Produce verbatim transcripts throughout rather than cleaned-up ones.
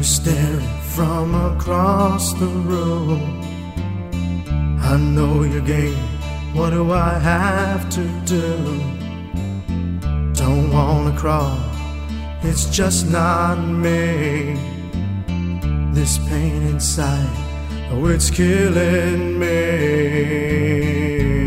staring from across the room. I know your game, what do I have to do? Don't wanna crawl, it's just not me. This pain inside, oh, it's killing me.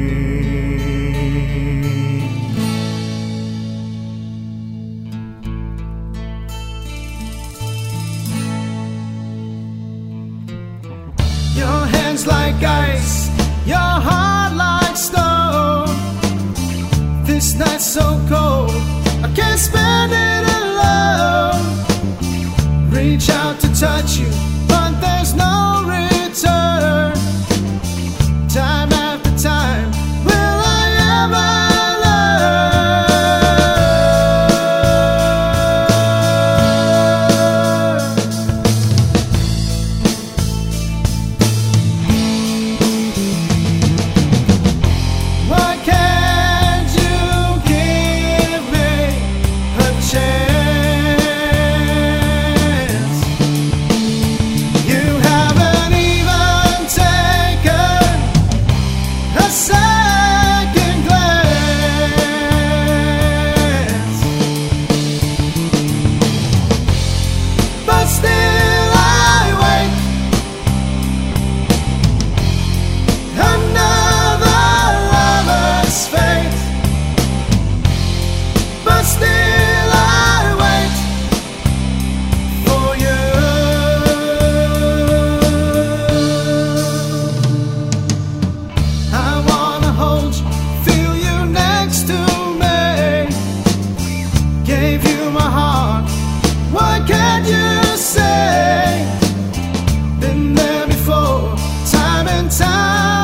Your hands like ice, your heart like stone. This night's so cold, I can't spend it alone. Reach out to touch you, but there's no return. Time after time, will I ever say, been there before, time and time.